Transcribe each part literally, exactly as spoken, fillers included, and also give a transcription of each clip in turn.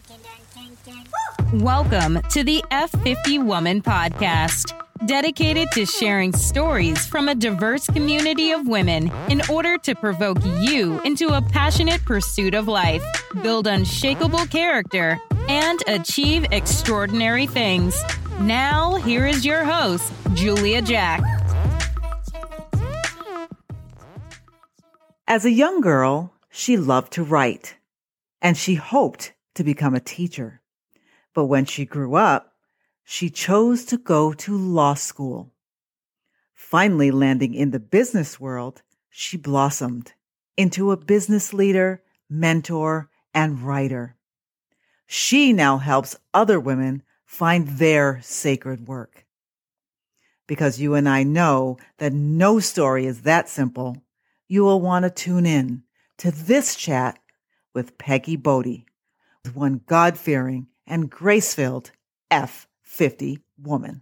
Welcome to the F fifty Woman Podcast, dedicated to sharing stories from a diverse community of women in order to provoke you into a passionate pursuit of life, build unshakable character, and achieve extraordinary things. Now, here is your host, Julia Jack. As a young girl, she loved to write, and she hoped to become a teacher. But when she grew up, she chose to go to law school. Finally landing in the business world, she blossomed into a business leader, mentor, and writer. She now helps other women find their sacred work. Because you and I know that no story is that simple, you will want to tune in to this chat with Peggy Bodie, one God-fearing and grace-filled F fifty woman.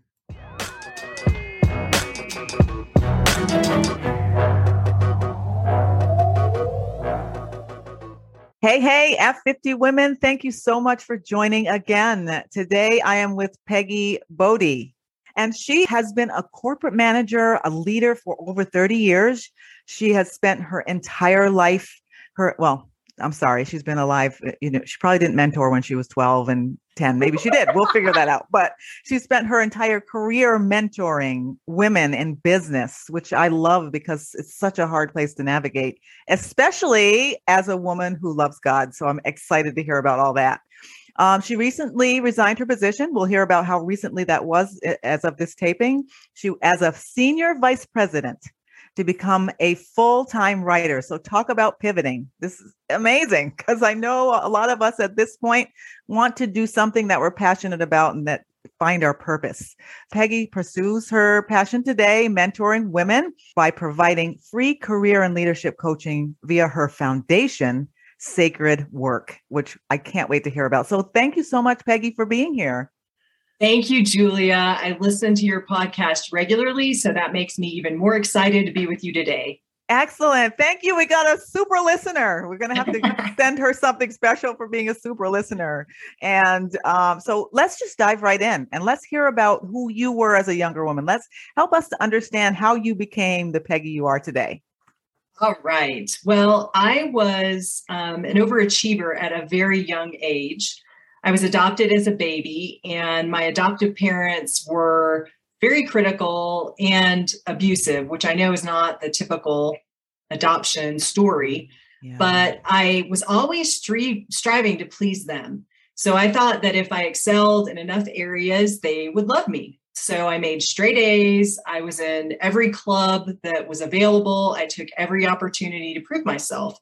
Hey, hey, F fifty women. Thank you so much for joining again. Today, I am with Peggy Bodie, and she has been a corporate manager, a leader for over thirty years. She has spent her entire life, her, well, I'm sorry, she's been alive. You know, she probably didn't mentor when she was twelve and ten. Maybe she did. We'll figure that out. But she spent her entire career mentoring women in business, which I love because it's such a hard place to navigate, especially as a woman who loves God. So I'm excited to hear about all that. Um, she recently resigned her position. We'll hear about how recently that was as of this taping. She, as a senior vice president, to become a full-time writer. So talk about pivoting. This is amazing because I know a lot of us at this point want to do something that we're passionate about and that find our purpose. Peggy pursues her passion today, mentoring women by providing free career and leadership coaching via her foundation, Sacred Work, which I can't wait to hear about. So thank you so much, Peggy, for being here. Thank you, Julia. I listen to your podcast regularly, so that makes me even more excited to be with you today. Excellent. Thank you. We got a super listener. We're going to have to send her something special for being a super listener. And um, so let's just dive right in and let's hear about who you were as a younger woman. Let's help us to understand how you became the Peggy you are today. All right. Well, I was um, an overachiever at a very young age. I was adopted as a baby, and my adoptive parents were very critical and abusive, which I know is not the typical adoption story, yeah. But I was always stri- striving to please them. So I thought that if I excelled in enough areas, they would love me. So I made straight A's. I was in every club that was available. I took every opportunity to prove myself.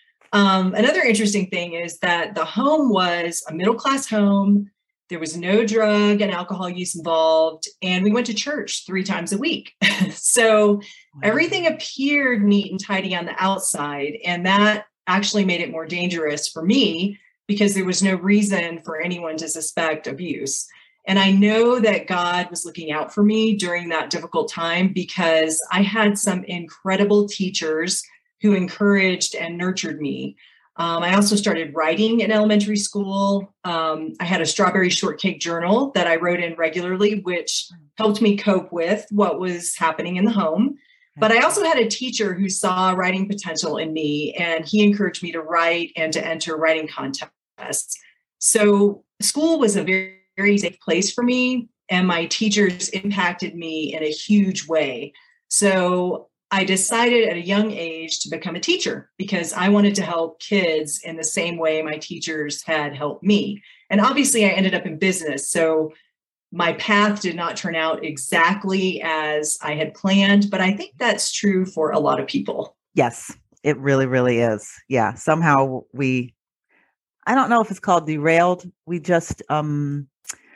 Um, another interesting thing is that the home was a middle-class home. There was no drug and alcohol use involved, and we went to church three times a week. So wow. Everything appeared neat and tidy on the outside, and that actually made it more dangerous for me because there was no reason for anyone to suspect abuse. And I know that God was looking out for me during that difficult time because I had some incredible teachers who encouraged and nurtured me. Um, I also started writing in elementary school. Um, I had a strawberry shortcake journal that I wrote in regularly, which helped me cope with what was happening in the home. But I also had a teacher who saw writing potential in me, and he encouraged me to write and to enter writing contests. So school was a very, very safe place for me, and my teachers impacted me in a huge way. So I decided at a young age to become a teacher because I wanted to help kids in the same way my teachers had helped me. And obviously I ended up in business. So my path did not turn out exactly as I had planned, but I think that's true for a lot of people. Yes, it really, really is. Yeah. Somehow we, I don't know if it's called derailed. We just, um,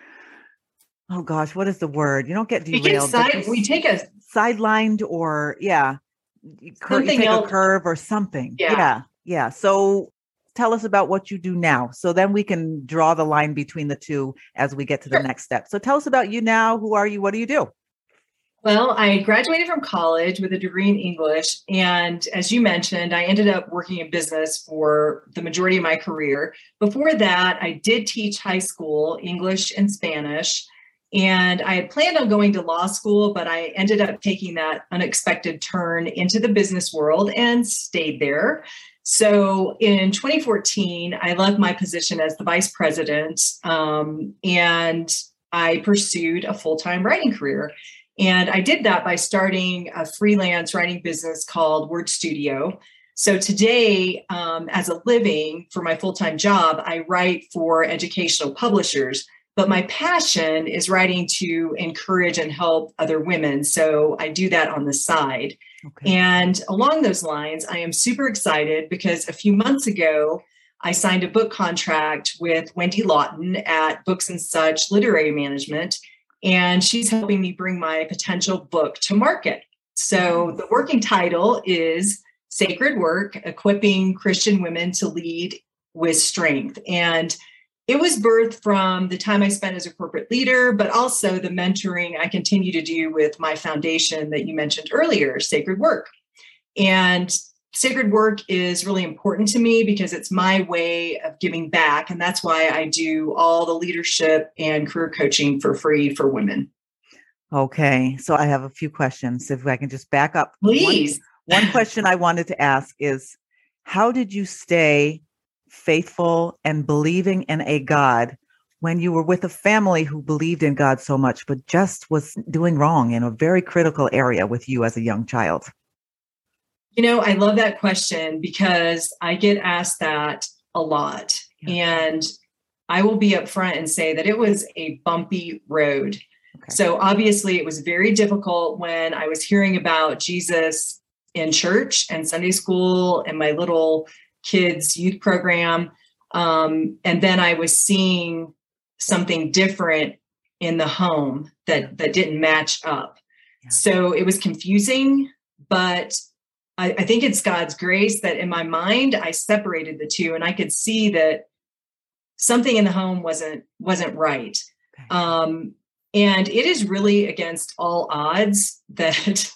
oh gosh, what is the word? You don't get derailed. We, side, we take a sidelined or yeah, cur- you take else. a curve or something. Yeah. yeah. Yeah. So tell us about what you do now. So then we can draw the line between the two as we get to the sure. next step. So tell us about you now. Who are you? What do you do? Well, I graduated from college with a degree in English. And as you mentioned, I ended up working in business for the majority of my career. Before that, I did teach high school English and Spanish. And I had planned on going to law school, but I ended up taking that unexpected turn into the business world and stayed there. So in twenty fourteen, I left my position as the vice president um, and I pursued a full-time writing career. And I did that by starting a freelance writing business called Word Studio. So today, um, as a living for my full-time job, I write for educational publishers, but my passion is writing to encourage and help other women. So I do that on the side. Okay. And along those lines, I am super excited because a few months ago, I signed a book contract with Wendy Lawton at Books and Such Literary Management. And she's helping me bring my potential book to market. So the working title is Sacred Work, Equipping Christian Women to Lead with Strength. And it was birthed from the time I spent as a corporate leader, but also the mentoring I continue to do with my foundation that you mentioned earlier, Sacred Work. And Sacred Work is really important to me because it's my way of giving back. And that's why I do all the leadership and career coaching for free for women. Okay. So I have a few questions. If I can just back up. Please. One, one question I wanted to ask is, how did you stay faithful and believing in a God when you were with a family who believed in God so much, but just was doing wrong in a very critical area with you as a young child? You know, I love that question because I get asked that a lot. Yeah. And I will be upfront and say that it was a bumpy road. Okay. So obviously it was very difficult when I was hearing about Jesus in church and Sunday school and my little kids' youth program. Um, and then I was seeing something different in the home that, that didn't match up. Yeah. So it was confusing, but I, I think it's God's grace that in my mind, I separated the two and I could see that something in the home wasn't, wasn't right. Okay. Um, and it is really against all odds that,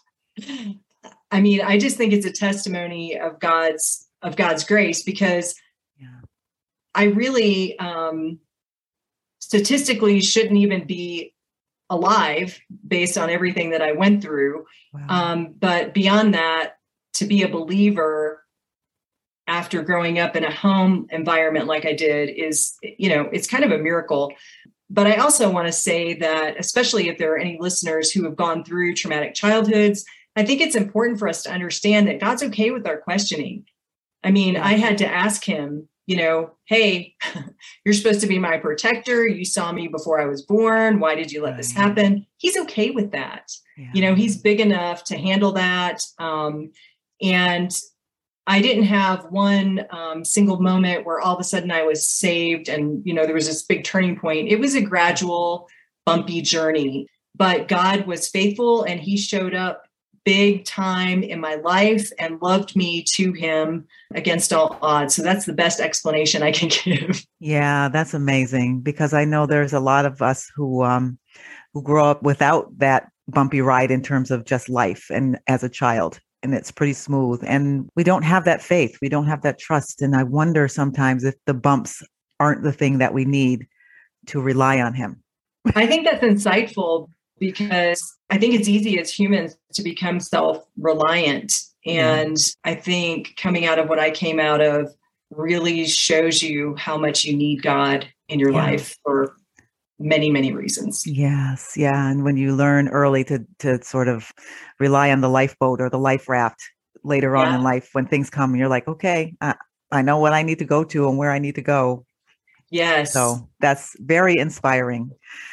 I mean, I just think it's a testimony of God's, of God's grace because yeah. I really, um, statistically shouldn't even be alive based on everything that I went through. Wow. Um, but beyond that, to be a believer after growing up in a home environment like I did is, you know, it's kind of a miracle. But I also want to say that, especially if there are any listeners who have gone through traumatic childhoods, I think it's important for us to understand that God's okay with our questioning. I mean, I had to ask him, you know, hey, you're supposed to be my protector. You saw me before I was born. Why did you let this happen? He's okay with that. Yeah. You know, he's big enough to handle that. Um, and I didn't have one um, single moment where all of a sudden I was saved and, you know, there was this big turning point. It was a gradual, bumpy journey, but God was faithful and he showed up big time in my life and loved me to him against all odds. So that's the best explanation I can give. Yeah, that's amazing because I know there's a lot of us who, um, who grow up without that bumpy ride in terms of just life and as a child. And it's pretty smooth. And we don't have that faith. We don't have that trust. And I wonder sometimes if the bumps aren't the thing that we need to rely on him. I think that's insightful because I think it's easy as humans to become self-reliant. And yeah. I think coming out of what I came out of really shows you how much you need God in your yeah. life for many, many reasons. Yes. Yeah. And when you learn early to to sort of rely on the lifeboat or the life raft later on yeah. in life, when things come, you're like, okay, I, I know what I need to go to and where I need to go. Yes. So that's very inspiring.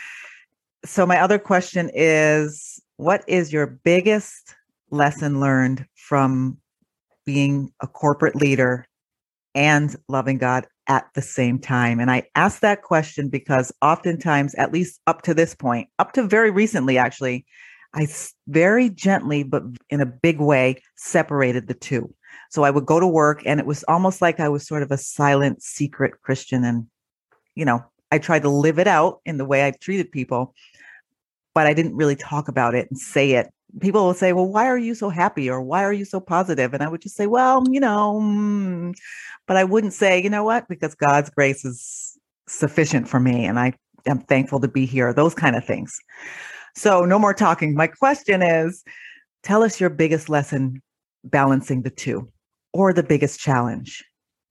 So my other question is, what is your biggest lesson learned from being a corporate leader and loving God at the same time? And I ask that question because oftentimes, at least up to this point, up to very recently, actually, I very gently, but in a big way, separated the two. So I would go to work and it was almost like I was sort of a silent, secret Christian. And, you know, I tried to live it out in the way I treated people. but I didn't really talk about it and say it. People will say, well, why are you so happy? Or why are you so positive? And I would just say, well, you know, mm, but I wouldn't say, you know what, because God's grace is sufficient for me. And I am thankful to be here, those kind of things. So no more talking. My question is, tell us your biggest lesson balancing the two, or the biggest challenge.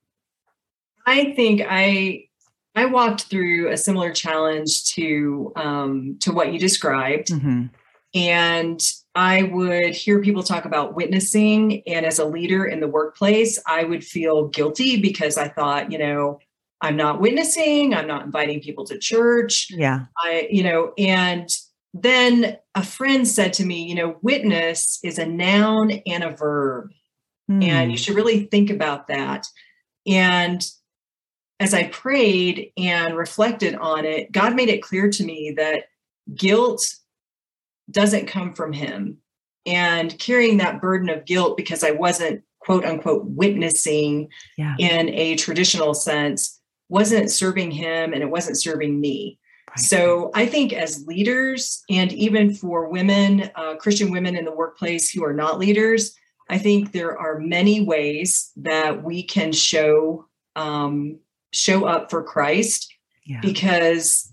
I think I I walked through a similar challenge to um, to what you described. Mm-hmm. And I would hear people talk about witnessing. And as a leader in the workplace, I would feel guilty because I thought, you know, I'm not witnessing, I'm not inviting people to church. Yeah. I, you know, and then a friend said to me, you know, witness is a noun and a verb. Mm. And you should really think about that. And as I prayed and reflected on it, God made it clear to me that guilt doesn't come from him. And carrying that burden of guilt because I wasn't, quote unquote, witnessing yeah. in a traditional sense, wasn't serving him and it wasn't serving me. Right. So I think as leaders, and even for women, uh, Christian women in the workplace who are not leaders, I think there are many ways that we can show um, show up for Christ yeah. because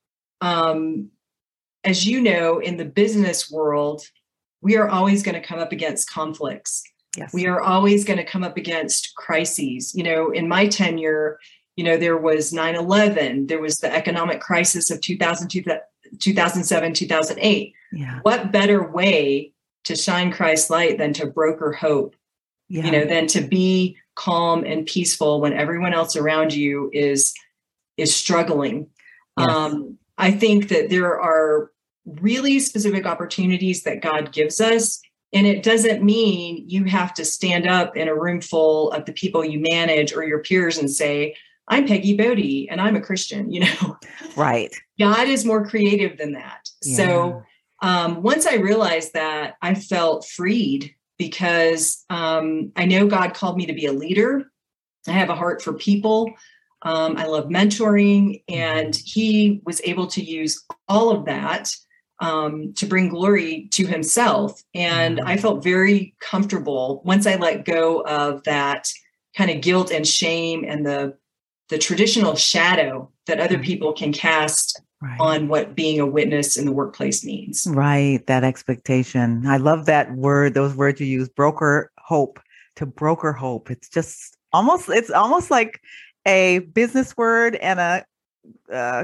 um, as you know, in the business world, we are always going to come up against conflicts. Yes. We are always going to come up against crises. You know, in my tenure, you know, there was nine eleven, there was the economic crisis of two thousand, two thousand seven, two thousand eight. Yeah. What better way to shine Christ's light than to broker hope, yeah. you know, than to be calm and peaceful when everyone else around you is, is struggling. Yes. Um, I think that there are really specific opportunities that God gives us. And it doesn't mean you have to stand up in a room full of the people you manage or your peers and say, I'm Peggy Bodie and I'm a Christian, you know? Right. God is more creative than that. Yeah. So um, once I realized that, I felt freed because um, I know God called me to be a leader. I have a heart for people. Um, I love mentoring, and he was able to use all of that um, to bring glory to himself. And mm-hmm. I felt very comfortable once I let go of that kind of guilt and shame and the, the traditional shadow that other people can cast right. on what being a witness in the workplace means. Right. That expectation. I love that word, those words you use, broker hope, to broker hope. It's just almost, it's almost like a business word and a uh,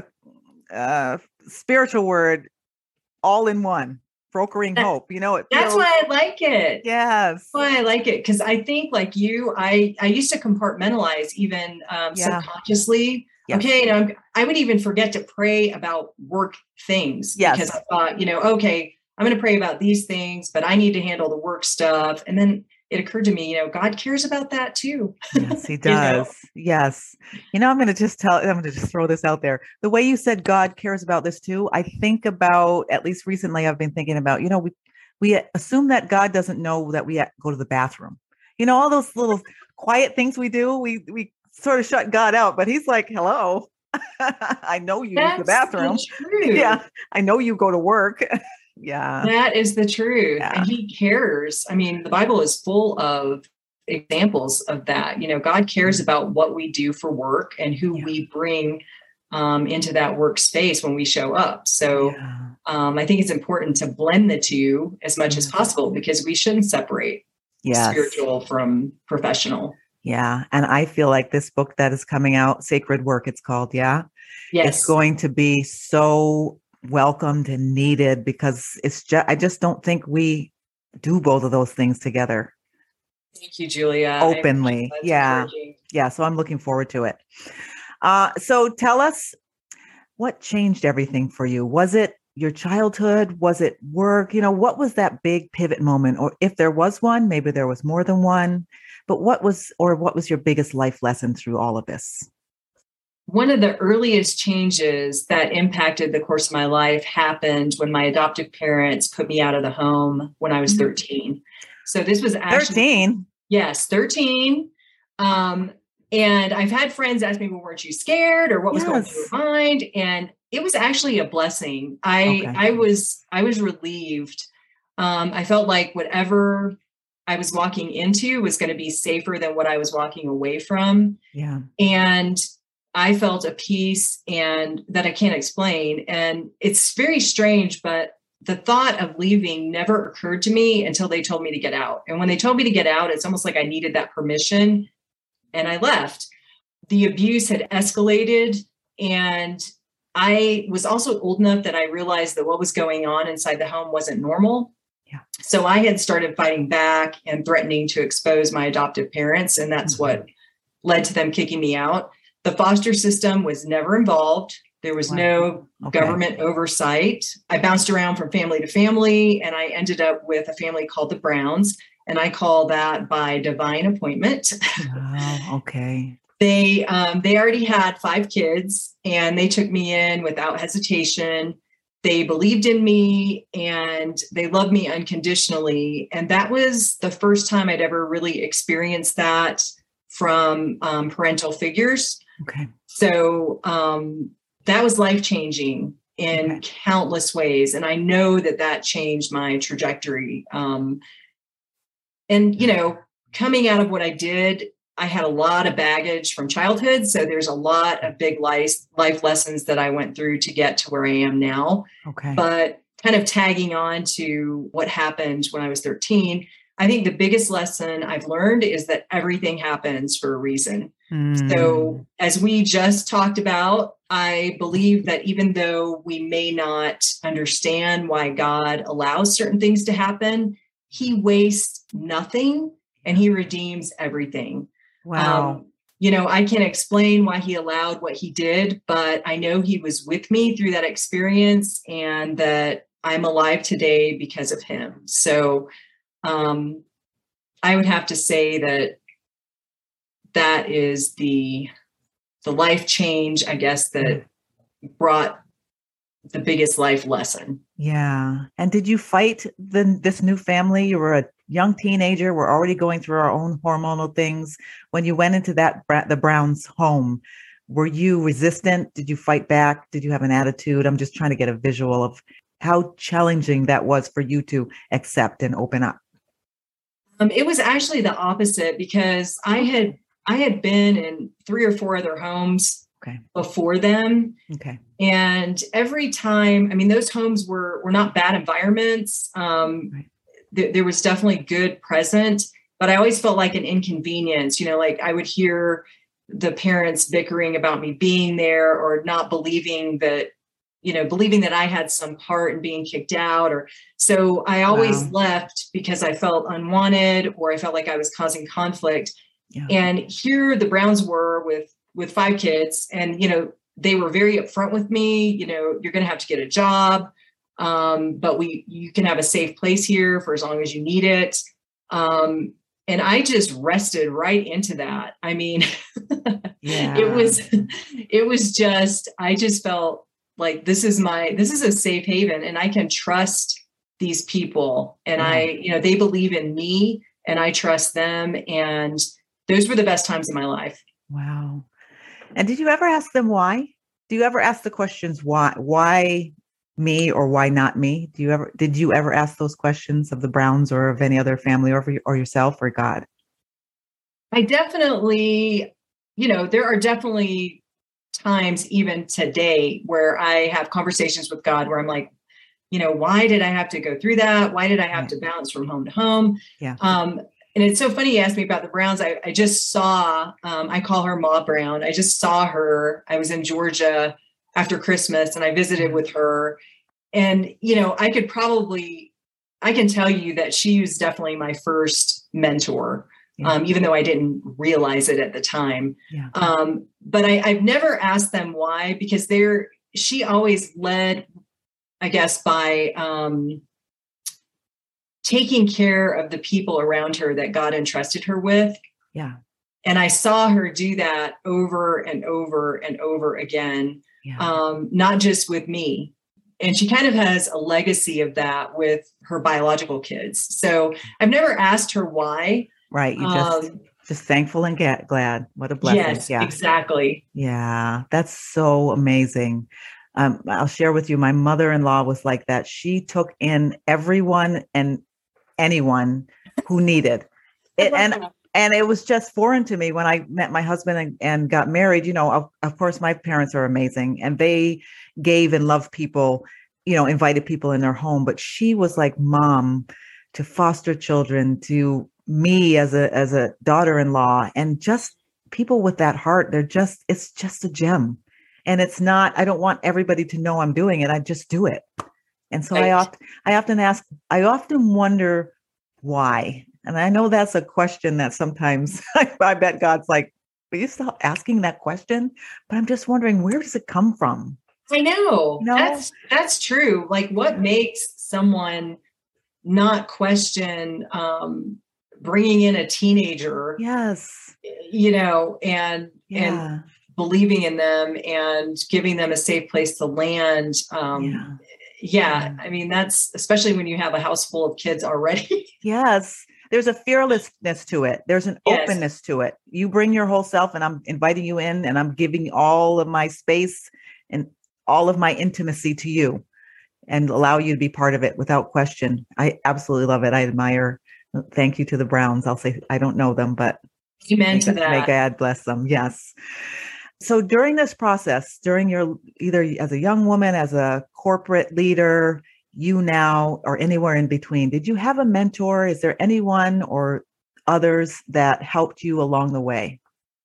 uh, spiritual word all in one. Brokering that, hope, you know, it feels, that's why I like it. Yes. That's why I like it. Cause I think like you, I, I used to compartmentalize even um, yeah. subconsciously. Yes. Okay. And I'm, I would even forget to pray about work things yes. because I thought, you know, okay, I'm going to pray about these things, but I need to handle the work stuff. And then it occurred to me, you know, God cares about that too. Yes, he does. you know? Yes. You know, I'm going to just tell, I'm going to just throw this out there. The way you said God cares about this too, I think about, at least recently, I've been thinking about, you know, we, we assume that God doesn't know that we go to the bathroom. You know, all those little quiet things we do, we, we sort of shut God out, but he's like, hello, I know you That's use the bathroom. The yeah. I know you go to work. Yeah. That is the truth. Yeah. And he cares. I mean, the Bible is full of examples of that. You know, God cares about what we do for work and who yeah. we bring um, into that workspace when we show up. So yeah. um, I think it's important to blend the two as much as possible because we shouldn't separate yes. spiritual from professional. Yeah. And I feel like this book that is coming out, Sacred Work, it's called. Yeah. Yes. It's going to be so welcomed and needed because it's just, I just don't think we do both of those things together. Thank you, Julia. Openly. Yeah. Yeah. So I'm looking forward to it. Uh, so tell us what changed everything for you. Was it your childhood? Was it work? You know, what was that big pivot moment? Or if there was one, maybe there was more than one, but what was, or what was your biggest life lesson through all of this? One of the earliest changes that impacted the course of my life happened when my adoptive parents put me out of the home when I was thirteen. So this was actually thirteen. Yes, thirteen. Um, And I've had friends ask me, well, weren't you scared or what was Yes. going through your mind? And it was actually a blessing. I, Okay. I was, I was relieved. Um, I felt like whatever I was walking into was going to be safer than what I was walking away from. Yeah. And I felt a peace and that I can't explain. And it's very strange, but the thought of leaving never occurred to me until they told me to get out. And when they told me to get out, it's almost like I needed that permission and I left. The abuse had escalated, and I was also old enough that I realized that what was going on inside the home wasn't normal. Yeah. So I had started fighting back and threatening to expose my adoptive parents. And that's mm-hmm. what led to them kicking me out. The foster system was never involved. There was wow. no okay. government oversight. I bounced around from family to family, and I ended up with a family called the Browns. And I call that by divine appointment. Wow. Okay. They, um, they already had five kids, and they took me in without hesitation. They believed in me and they loved me unconditionally. And that was the first time I'd ever really experienced that from um, parental figures. Okay. So um, that was life-changing in okay. countless ways. And I know that that changed my trajectory. Um, and, you know, coming out of what I did, I had a lot of baggage from childhood. So there's a lot of big life, life lessons that I went through to get to where I am now. Okay. But kind of tagging on to what happened when I was thirteen, I think the biggest lesson I've learned is that everything happens for a reason. Mm. So as we just talked about, I believe that even though we may not understand why God allows certain things to happen, he wastes nothing and he redeems everything. Wow. Um, you know, I can't explain why he allowed what he did, but I know he was with me through that experience and that I'm alive today because of him. So um, I would have to say that that is the, the life change, I guess, that brought the biggest life lesson. Yeah. And did you fight the, this new family? You were a young teenager. We're already going through our own hormonal things. When you went into that, the Browns' home, were you resistant? Did you fight back? Did you have an attitude? I'm just trying to get a visual of how challenging that was for you to accept and open up. Um, it was actually the opposite, because I had, I had been in three or four other homes okay. before them. Okay. And every time, I mean, those homes were, were not bad environments. Um, right. th- there was definitely good present, but I always felt like an inconvenience, you know, like I would hear the parents bickering about me being there or not believing that, you know, believing that I had some part in being kicked out. Or so I always wow. left because I felt unwanted or I felt like I was causing conflict. Yeah. And here the Browns were with, with five kids, and, you know, they were very upfront with me, you know, you're going to have to get a job. Um, but we, you can have a safe place here for as long as you need it. Um, and I just rested right into that. I mean, yeah. it was, it was just, I just felt like this is my, this is a safe haven, and I can trust these people, and yeah. I, you know, they believe in me and I trust them. And those were the best times of my life. Wow. And did you ever ask them why? Do you ever ask the questions, why, why me or why not me? Do you ever, did you ever ask those questions of the Browns or of any other family or, or yourself or God? I definitely, you know, there are definitely times even today where I have conversations with God where I'm like, you know, why did I have to go through that? Why did I have yeah. to bounce from home to home? Yeah. Um, And it's so funny you asked me about the Browns. I, I just saw, um, I call her Ma Brown. I just saw her. I was in Georgia after Christmas and I visited with her. And, you know, I could probably, I can tell you that she was definitely my first mentor, yeah. um, even though I didn't realize it at the time. Yeah. Um, but I, I've never asked them why, because they're, she always led, I guess, by, um, taking care of the people around her that God entrusted her with. Yeah. And I saw her do that over and over and over again, yeah. um, not just with me. And she kind of has a legacy of that with her biological kids. So I've never asked her why. Right. You just um, Just thankful and get glad. What a blessing. Yes, Yeah. exactly. Yeah. That's so amazing. Um, I'll share with you, my mother-in-law was like that. She took in everyone and anyone who needed it. And and it was just foreign to me when I met my husband and, and got married. You know, of, of course, my parents are amazing and they gave and loved people, you know, invited people in their home. But she was like mom to foster children, to me as a as a daughter-in-law, and just people with that heart. They're just, it's just a gem. And it's not, I don't want everybody to know I'm doing it. I just do it. And so Right. I often, I often ask, I often wonder why. And I know that's a question that sometimes I, I bet God's like, will you stop asking that question? But I'm just wondering, where does it come from? I know. No. That's that's true. Like, what makes someone not question um, bringing in a teenager? Yes. You know, and Yeah. and believing in them and giving them a safe place to land. Um, Yeah. yeah, I mean, that's especially when you have a house full of kids already. Yes. There's a fearlessness to it. There's an Yes. openness to it. You bring your whole self and I'm inviting you in and I'm giving all of my space and all of my intimacy to you and allow you to be part of it without question. I absolutely love it. I admire. Thank you to the Browns. I'll say, I don't know them, but Amen may, to that. may God bless them. Yes. So during this process, during your, either as a young woman, as a corporate leader, you now, or anywhere in between, did you have a mentor? Is there anyone or others that helped you along the way?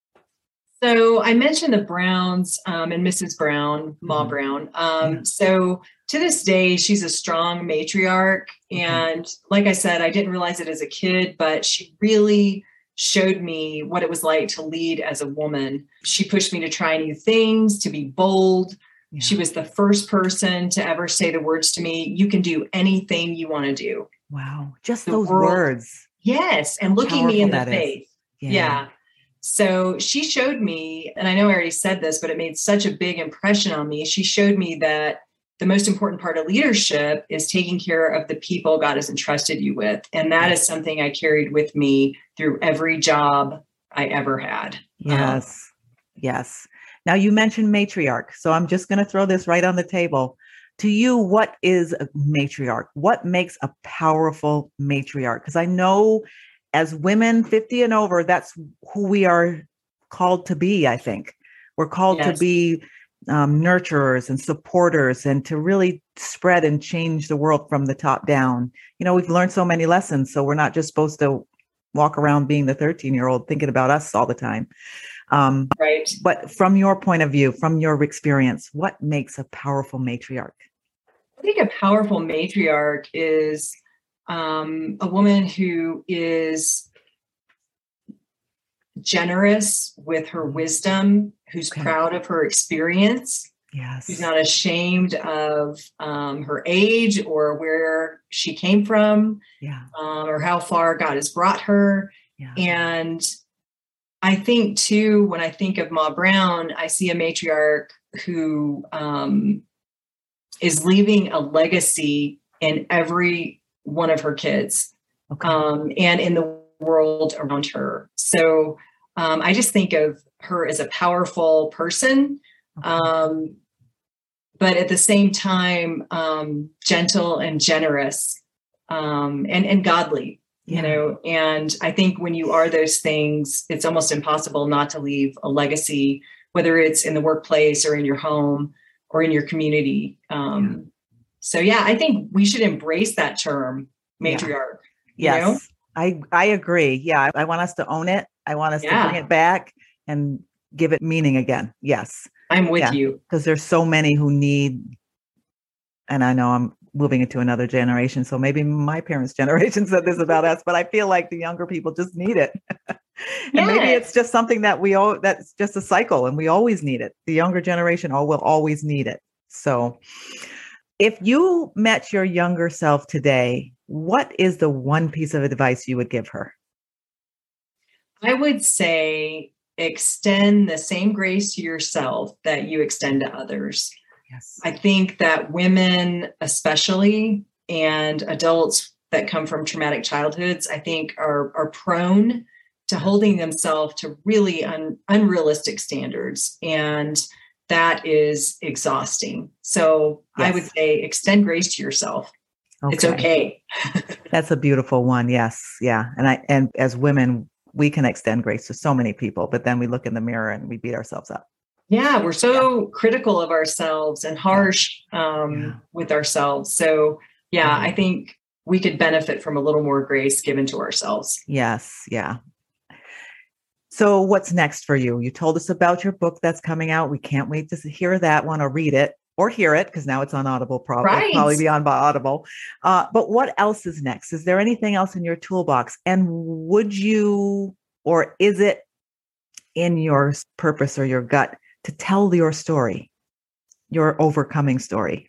So I mentioned the Browns um, and Missus Brown, Ma Mhm. Brown. Um, Yeah. So to this day, she's a strong matriarch. Okay. And like I said, I didn't realize it as a kid, but she really showed me what it was like to lead as a woman. She pushed me to try new things, to be bold. Yeah. She was the first person to ever say the words to me, you can do anything you want to do. Wow. Just The those world- words. Yes. And looking me Powerful in the that is. face. Yeah. So she showed me, and I know I already said this, but it made such a big impression on me. She showed me that the most important part of leadership is taking care of the people God has entrusted you with. And that is something I carried with me through every job I ever had. Yes. Um, Yes. Now you mentioned matriarch. So I'm just going to throw this right on the table. To you, what is a matriarch? What makes a powerful matriarch? Because I know as women fifty and over, that's who we are called to be, I think. We're called Yes. to be um, nurturers and supporters and to really spread and change the world from the top down. You know, we've learned so many lessons, so we're not just supposed to walk around being the thirteen-year-old thinking about us all the time. Um, right. but from your point of view, from your experience, what makes a powerful matriarch? I think a powerful matriarch is um, a woman who is generous with her wisdom, who's Okay. proud of her experience, Yes. who's not ashamed of um, her age or where she came from, Yeah. um, or how far God has brought her. Yeah. And I think too, when I think of Ma Brown, I see a matriarch who um, is leaving a legacy in every one of her kids Okay. um, and in the world around her. So um, I just think of her as a powerful person, Okay. um, but at the same time, um, gentle and generous um, and, and godly. Yeah. You know, and I think when you are those things, it's almost impossible not to leave a legacy, whether it's in the workplace or in your home or in your community. Um, yeah. So, yeah, I think we should embrace that term, matriarch. Yeah. Yes, you know? I, I agree. Yeah, I want us to own it. I want us yeah. to bring it back and give it meaning again. Yes. I'm with yeah. you. Because there's so many who need, and I know I'm moving into another generation. So maybe my parents' generation said this about us, but I feel like the younger people just need it. and yes. maybe it's just something that we all, that's just a cycle and we always need it. The younger generation all will always need it. So if you met your younger self today, what is the one piece of advice you would give her? I would say extend the same grace to yourself that you extend to others. Yes. I think that women, especially, and adults that come from traumatic childhoods, I think are, are prone to holding themselves to really un, unrealistic standards. And that is exhausting. So yes. I would say extend grace to yourself. Okay. It's okay. That's a beautiful one. Yes. Yeah. And I, and as women, we can extend grace to so many people, but then we look in the mirror and we beat ourselves up. Yeah. We're so yeah. critical of ourselves and harsh um, yeah. with ourselves. So yeah, mm-hmm. I think we could benefit from a little more grace given to ourselves. Yes. Yeah. So what's next for you? You told us about your book that's coming out. We can't wait to hear that one or read it or hear it, because now it's on Audible, probably, right. probably be on Audible. Uh, but what else is next? Is there anything else in your toolbox? And would you, or is it in your purpose or your gut to tell your story, your overcoming story?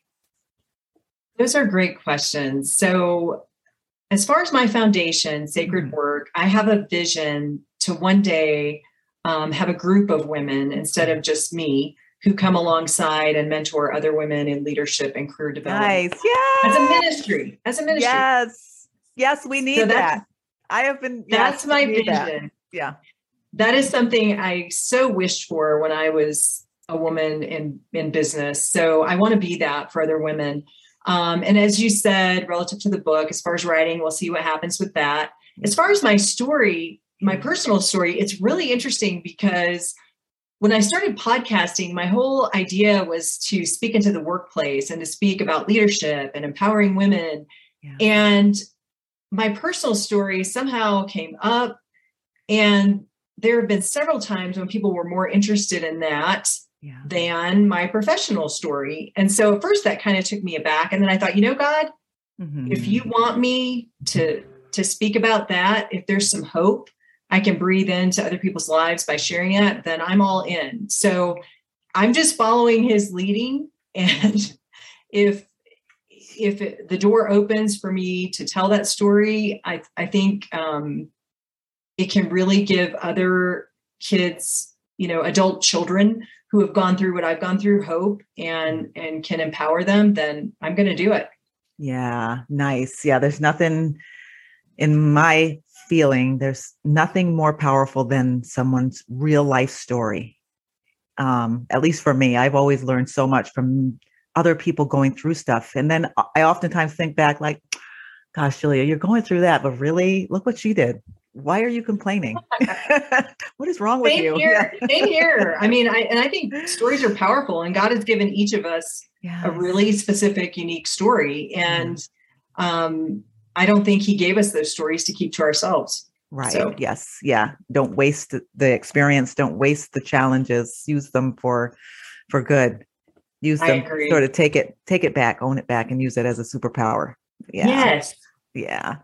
Those are great questions. So as far as my foundation, Sacred mm-hmm. Work, I have a vision to one day um, have a group of women instead of just me who come alongside and mentor other women in leadership and career development. Nice. Yes. As a ministry, as a ministry. Yes. Yes, we need so that. I have been. That's yes, my vision. That. Yeah. That is something I so wished for when I was a woman in, in business. So I want to be that for other women. Um, and as you said, relative to the book, as far as writing, we'll see what happens with that. As far as my story, my personal story, it's really interesting because when I started podcasting, my whole idea was to speak into the workplace and to speak about leadership and empowering women. Yeah. And my personal story somehow came up, and there have been several times when people were more interested in that yeah. than my professional story. And so at first that kind of took me aback. And then I thought, you know, God, mm-hmm. if you want me to, to speak about that, if there's some hope I can breathe into other people's lives by sharing it, then I'm all in. So I'm just following his leading. And if, if it, the door opens for me to tell that story, I, I think um, it can really give other kids, you know, adult children who have gone through what I've gone through hope and, and can empower them, then I'm going to do it. Yeah. Nice. Yeah. There's nothing in my feeling, there's nothing more powerful than someone's real life story. Um, at least for me, I've always learned so much from other people going through stuff. And then I oftentimes think back like, gosh, Julia, you're going through that, but really look what she did. Why are you complaining? What is wrong with same you? Here, yeah. Same here. I mean, I, and I think stories are powerful, and God has given each of us yes. a really specific, unique story. And, mm. um, I don't think he gave us those stories to keep to ourselves. Right. So. Yes. Yeah. Don't waste the experience. Don't waste the challenges. Use them for, for good. Use them, sort of take it, take it back, own it back, and use it as a superpower. Yeah. Yes. Yeah.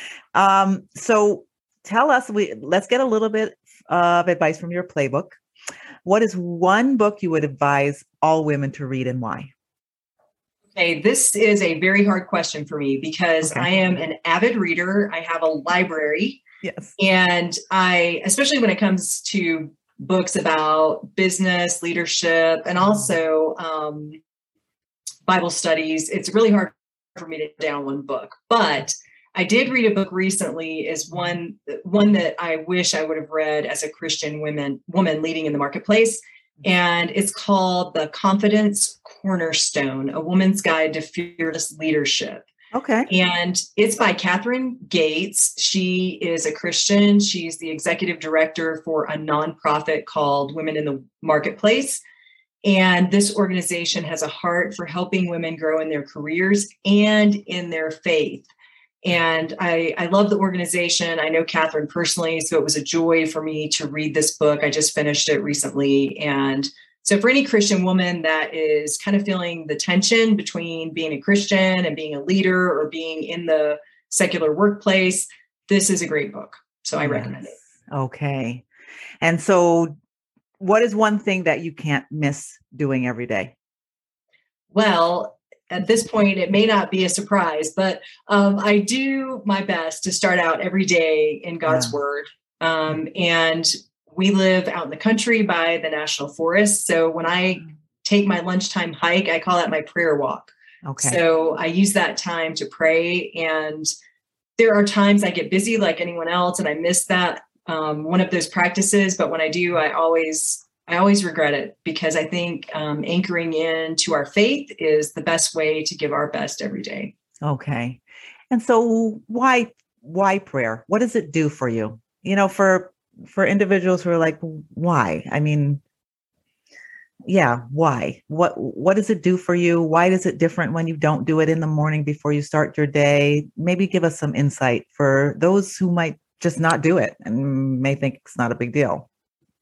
Um, so tell us, we, let's get a little bit of advice from your playbook. What is one book you would advise all women to read and why? Okay, this is a very hard question for me because okay. I am an avid reader. I have a library. Yes. And I, especially when it comes to books about business, leadership, and also um, Bible studies, it's really hard for me to down one book. But I did read a book recently, is one, one that I wish I would have read as a Christian woman, woman leading in the marketplace. And it's called The Confidence Cornerstone, A Woman's Guide to Fearless Leadership. Okay. And it's by Catherine Gates. She is a Christian. She's the executive director for a nonprofit called Women in the Marketplace. And this organization has a heart for helping women grow in their careers and in their faith. And I, I love the organization. I know Catherine personally, so it was a joy for me to read this book. I just finished it recently. And so for any Christian woman that is kind of feeling the tension between being a Christian and being a leader or being in the secular workplace, this is a great book. So I yes. recommend it. Okay. And so what is one thing that you can't miss doing every day? Well, at this point, it may not be a surprise, but um, I do my best to start out every day in God's yeah. word. Um, and we live out in the country by the National Forest. So when I take my lunchtime hike, I call that my prayer walk. Okay. So I use that time to pray. And there are times I get busy like anyone else, and I miss that um, one of those practices, but when I do, I always, I always regret it because I think um, anchoring into our faith is the best way to give our best every day. Okay. And so why, why prayer? What does it do for you? You know, for, for individuals who are like, why? I mean, yeah, why? What, what does it do for you? Why is it different when you don't do it in the morning before you start your day? Maybe give us some insight for those who might just not do it and may think it's not a big deal.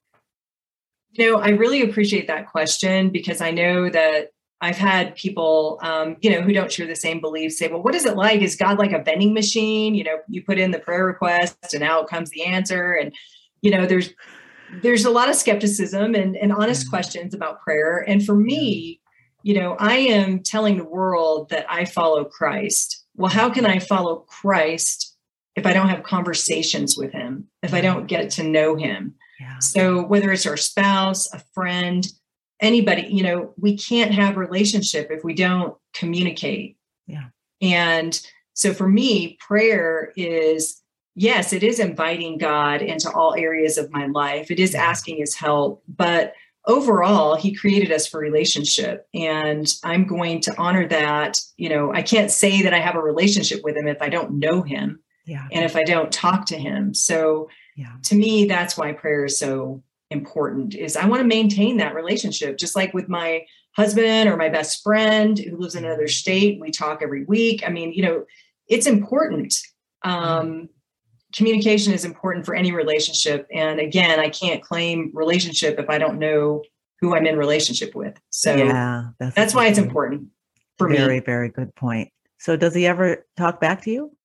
You know, I really appreciate that question because I know that I've had people, um, you know, who don't share the same beliefs say, well, what is it like? Is God like a vending machine? You know, you put in the prayer request and out comes the answer. And, you know, there's, there's a lot of skepticism and, and honest Yeah. questions about prayer. And for me, you know, I am telling the world that I follow Christ. Well, how can I follow Christ if I don't have conversations with him, if I don't get to know him? Yeah. So whether it's our spouse, a friend, anybody, you know, we can't have a relationship if we don't communicate. Yeah. And so for me, prayer is, yes, it is inviting God into all areas of my life. It is asking his help, but overall, he created us for relationship. And I'm going to honor that. You know, I can't say that I have a relationship with him if I don't know him. Yeah. And if I don't talk to him. So Yeah. to me, that's why prayer is so important, is I want to maintain that relationship, just like with my husband or my best friend who lives in another state. We talk every week. I mean, you know, it's important. Um, communication is important for any relationship. And again, I can't claim relationship if I don't know who I'm in relationship with. So yeah, that's, that's why it's very, important for me. Very, very good point. So does he ever talk back to you?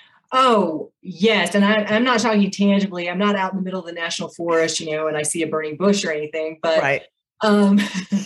Oh, yes. And I, I'm not talking tangibly. I'm not out in the middle of the national forest, you know, and I see a burning bush or anything, but, Right. um,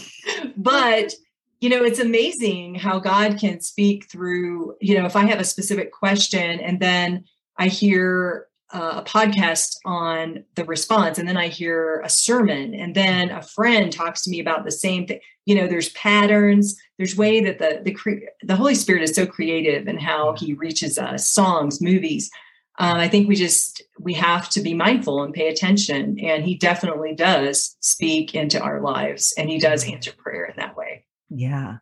but, you know, it's amazing how God can speak through, you know, if I have a specific question and then I hear uh, a podcast on the response, and then I hear a sermon, and then a friend talks to me about the same thing. You know, there's patterns, there's way that the, the, cre- the Holy Spirit is so creative in how he reaches us, songs, movies. Um, I think we just, we have to be mindful and pay attention. And he definitely does speak into our lives, and he does answer prayer in that way. Yeah.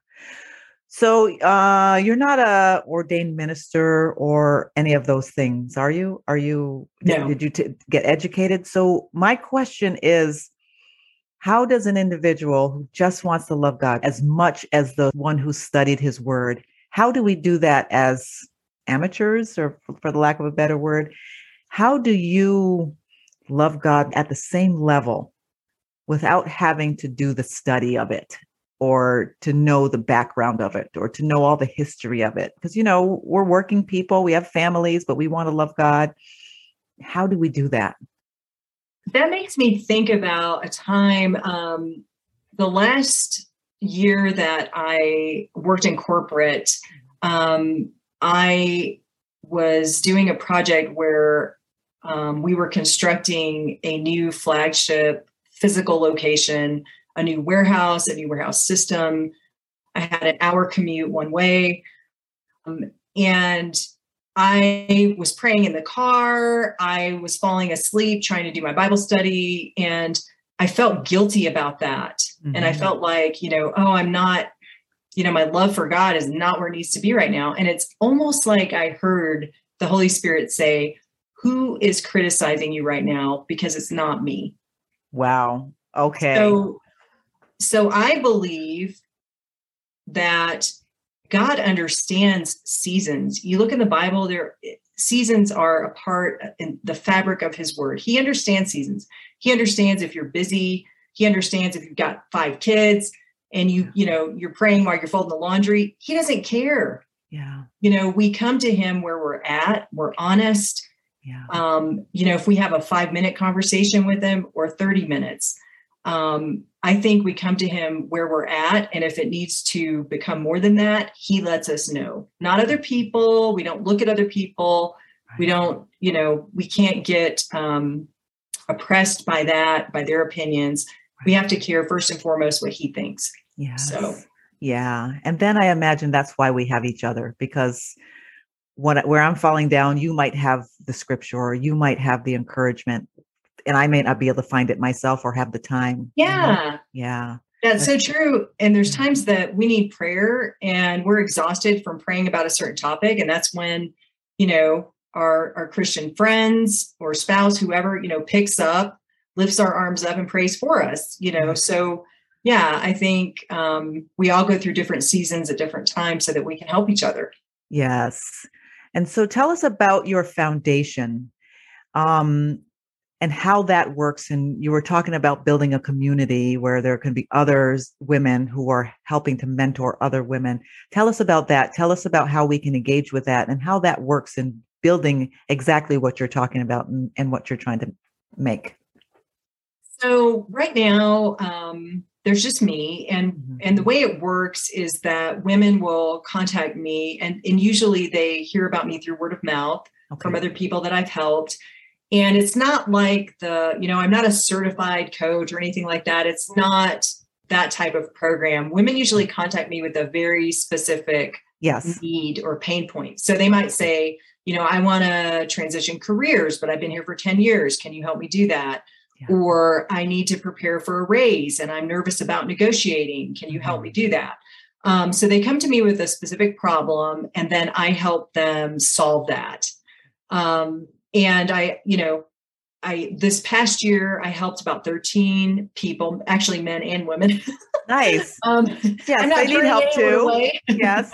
So uh, you're not a ordained minister or any of those things, are you? Are you? Did, No. did you t- get educated? So my question is, how does an individual who just wants to love God as much as the one who studied his word, how do we do that as amateurs, or for the lack of a better word? How do you love God at the same level without having to do the study of it, or to know the background of it, or to know all the history of it? Because, you know, we're working people, we have families, but we want to love God. How do we do that? That makes me think about a time, um, the last year that I worked in corporate, um, I was doing a project where um, we were constructing a new flagship physical location, a new warehouse, a new warehouse system. I had an hour commute one way. Um, and I was praying in the car. I was falling asleep trying to do my Bible study. And I felt guilty about that. Mm-hmm. And I felt like, you know, oh, I'm not, you know, my love for God is not where it needs to be right now. And it's almost like I heard the Holy Spirit say, who is criticizing you right now? Because it's not me. Wow. Okay. So, so I believe that God understands seasons. You look in the Bible, there seasons are a part in the fabric of his word. He understands seasons. He understands if you're busy. He understands if you've got five kids and you, you know, you're praying while you're folding the laundry. He doesn't care. Yeah. You know, we come to him where we're at. We're honest. Yeah. Um, you know, if we have a five minute conversation with him or thirty minutes, um, I think we come to him where we're at. And if it needs to become more than that, he lets us know. Not other people. We don't look at other people. Right. We don't, you know, we can't get um, oppressed by that, by their opinions. Right. We have to care first and foremost what he thinks. Yeah. So, yeah. And then I imagine that's why we have each other, because what, where I'm falling down, you might have the scripture, or you might have the encouragement. and I may not be able to find it myself or have the time. Yeah. You know? Yeah. That's so true. And there's times that we need prayer and we're exhausted from praying about a certain topic. And that's when, you know, our, our Christian friends or spouse, whoever, you know, picks up, lifts our arms up and prays for us, you know? So yeah, I think um, we all go through different seasons at different times so that we can help each other. Yes. And so tell us about your foundation. Um, and how that works. And you were talking about building a community where there can be others, women who are helping to mentor other women. Tell us about that. Tell us about how we can engage with that and how that works in building exactly what you're talking about and, and what you're trying to make. So right now, um, there's just me. And, mm-hmm. and the way it works is that women will contact me and, and usually they hear about me through word of mouth okay. from other people that I've helped. And it's not like the, you know, I'm not a certified coach or anything like that. It's not that type of program. Women usually contact me with a very specific yes. need or pain point. So they might say, you know, I want to transition careers, but I've been here for ten years. Can you help me do that? Yeah. Or I need to prepare for a raise and I'm nervous about negotiating. Can you help me do that? Um, so they come to me with a specific problem and then I help them solve that. Um, And I, you know, I, this past year, I helped about thirteen people, actually men and women. Nice. um, yes, they need help too. Yes.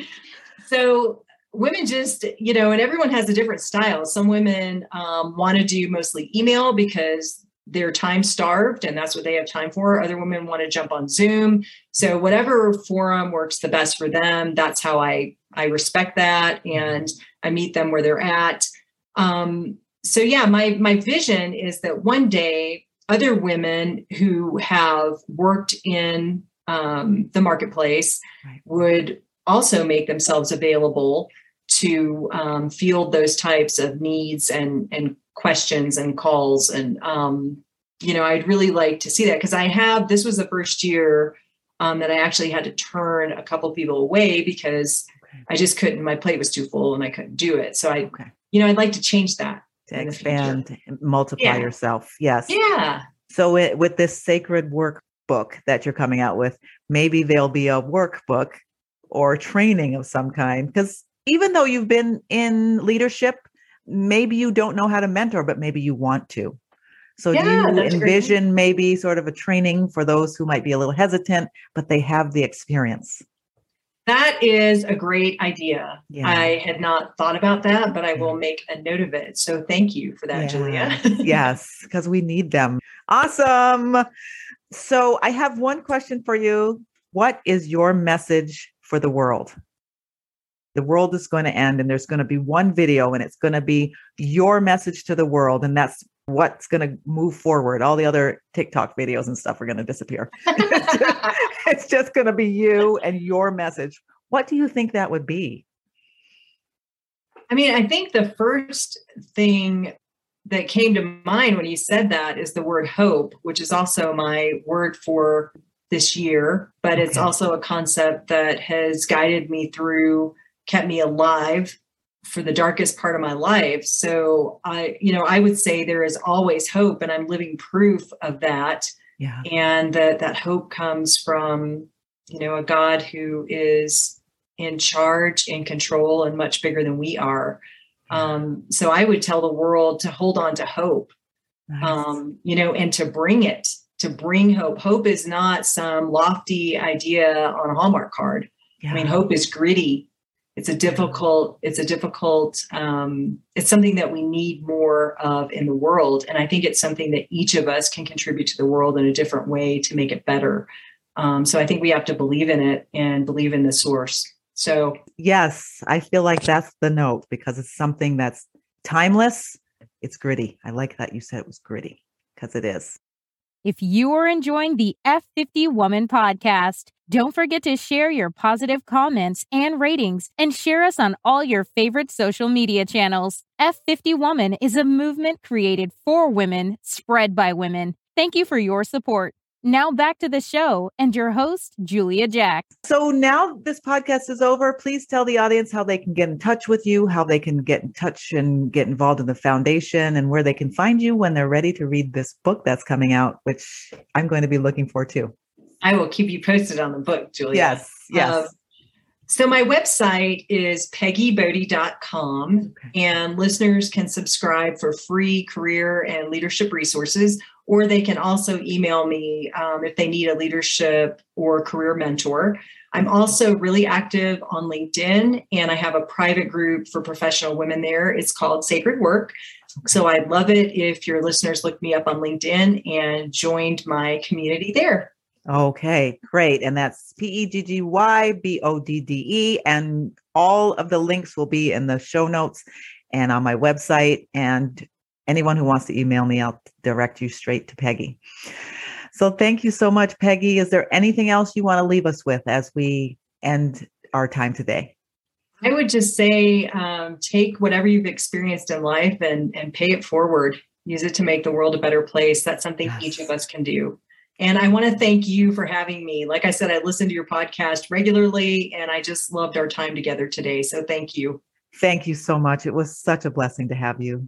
So women just, you know, and everyone has a different style. Some women um, want to do mostly email because they're time starved and that's what they have time for. Other women want to jump on Zoom. So whatever forum works the best for them, that's how I, I respect that. And I meet them where they're at. Um, so yeah, my, my vision is that one day other women who have worked in, um, the marketplace right. would also make themselves available to, um, field those types of needs and, and questions and calls. And, um, you know, I'd really like to see that because I have, this was the first year, um, that I actually had to turn a couple of people away because okay. I just couldn't, my plate was too full and I couldn't do it. So I, okay. You know, I'd like to change that. To expand, multiply yeah. yourself. Yes. Yeah. So it, with this sacred workbook that you're coming out with, maybe there'll be a workbook or training of some kind. Because even though you've been in leadership, maybe you don't know how to mentor, but maybe you want to. So yeah, do you envision great. maybe sort of a training for those who might be a little hesitant, but they have the experience? That is a great idea. Yeah. I had not thought about that, but I will make a note of it. So thank you for that, yeah. Julia. Yes, because we need them. Awesome. So I have one question for you. What is your message for the world? The world is going to end and there's going to be one video and it's going to be your message to the world. And that's what's going to move forward. All the other TikTok videos and stuff are going to disappear. It's just, it's just going to be you and your message. What do you think that would be? I mean, I think the first thing that came to mind when you said that is the word hope, which is also my word for this year, but okay. it's also a concept that has guided me through, kept me alive for the darkest part of my life. So I, you know, I would say there is always hope and I'm living proof of that. Yeah. And that that hope comes from, you know, a God who is in charge, in control, and much bigger than we are. Um, so I would tell the world to hold on to hope, nice. um, you know, and to bring it, to bring hope. Hope is not some lofty idea on a Hallmark card. Yeah. I mean, hope is gritty. It's a difficult, it's a difficult, um, it's something that we need more of in the world. And I think it's something that each of us can contribute to the world in a different way to make it better. Um, so I think we have to believe in it and believe in the source. So yes, I feel like that's the note because it's something that's timeless. It's gritty. I like that you said it was gritty because it is. If you are enjoying the F fifty Woman podcast, don't forget to share your positive comments and ratings and share us on all your favorite social media channels. F fifty Woman is a movement created for women, spread by women. Thank you for your support. Now back to the show and your host, Julia Jack. So now this podcast is over. Please tell the audience how they can get in touch with you, how they can get in touch and get involved in the foundation, and where they can find you when they're ready to read this book that's coming out, which I'm going to be looking for too. I will keep you posted on the book, Julia. Yes, yes. Um, so my website is peggy bodie dot com, okay. And listeners can subscribe for free career and leadership resources, or they can also email me um, if they need a leadership or career mentor. I'm also really active on LinkedIn, and I have a private group for professional women there. It's called Sacred Work. So I'd love it if your listeners look me up on LinkedIn and joined my community there. Okay, great. And that's P E G G Y B O D D E. And all of the links will be in the show notes and on my website. And anyone who wants to email me, I'll direct you straight to Peggy. So thank you so much, Peggy. Is there anything else you want to leave us with as we end our time today? I would just say, um, take whatever you've experienced in life and, and pay it forward. Use it to make the world a better place. That's something yes. each of us can do. And I want to thank you for having me. Like I said, I listen to your podcast regularly, and I just loved our time together today. So thank you. Thank you so much. It was such a blessing to have you.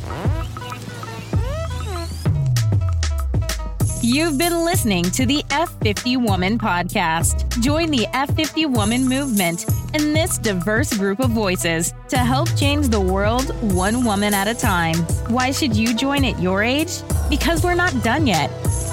You've been listening to the F fifty Woman Podcast. Join the F fifty Woman movement and this diverse group of voices to help change the world one woman at a time. Why should you join at your age? Because we're not done yet.